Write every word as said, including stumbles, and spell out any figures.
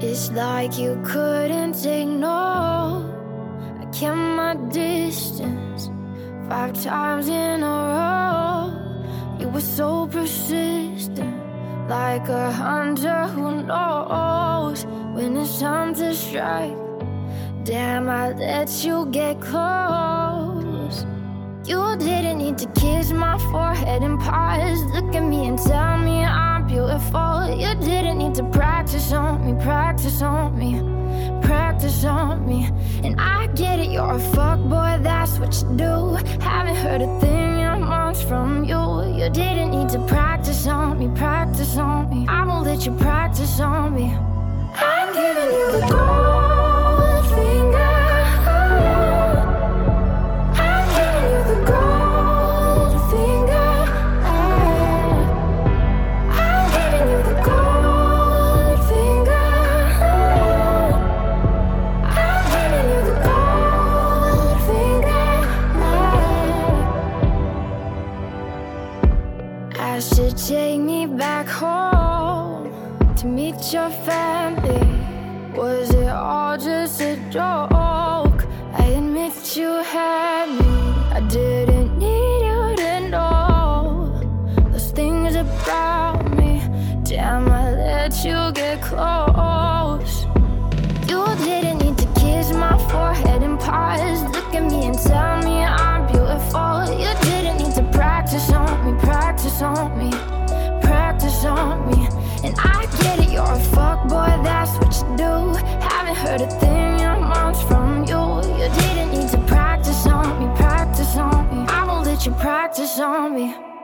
It's like you couldn't take no. I kept my distance five times in a row. You were so persistent, like a hunter who knows when it's time to strike. Damn, I let you get close. You didn't need to kiss my forehead and pause. Look at me and tell me I'm beautiful. You didn't need to practice on me, practice on me, practice on me. And I get it, you're a fuckboy, that's what you do. Haven't heard a thing in months from you. You didn't need to practice on me, practice on me. I won't let you practice on me. I'm giving you the gold finger. Asked to take me back home to meet your family. Was it all just a joke? I admit you had me. I didn't need you to know those things about me. Damn, I let you get close. You didn't need to kiss my forehead and pause. Look at me and tell me I'm beautiful. You didn't need to practice on me, practice on me, practice on me. And I get it, you're a fuckboy, that's what you do. Haven't heard a thing in months from you. You didn't need to practice on me, practice on me. I won't let you practice on me.